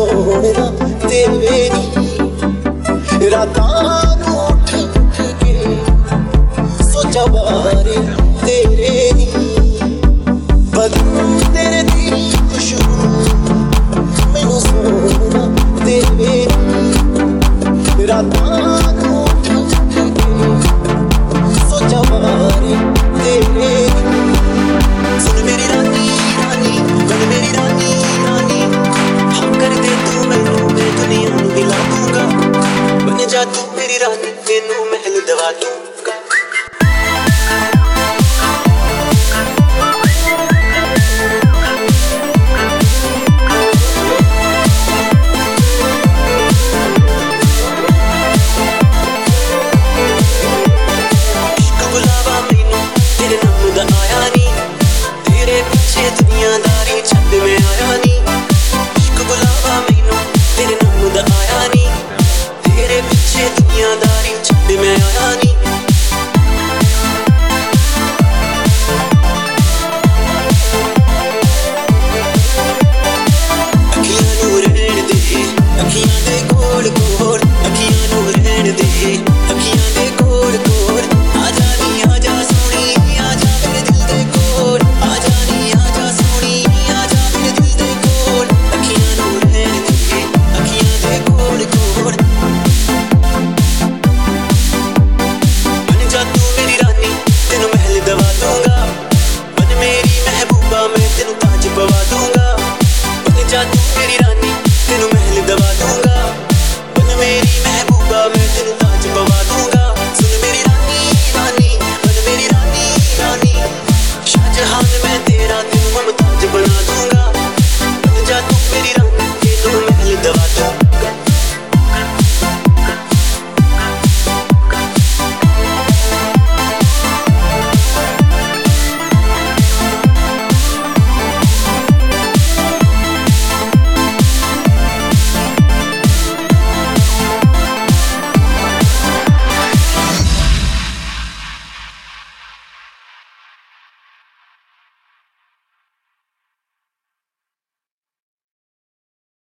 सोहणा तेरे नी रातां नूं उठ उठ के सोचा बारे तेरे नी बदलू तेरे दी खुशबू मैनू सोहणा तेरे नी रातां नूं उठ उठ के सोचा बारे तेरे नी सुन मेरी रानी रानी बन मेरी रानी रानी हाँ कर दे तू मैनू मैं दुनिया नूं दिला दूंगा बन जा तू मेरी रानी तेनू महल दवा दूं।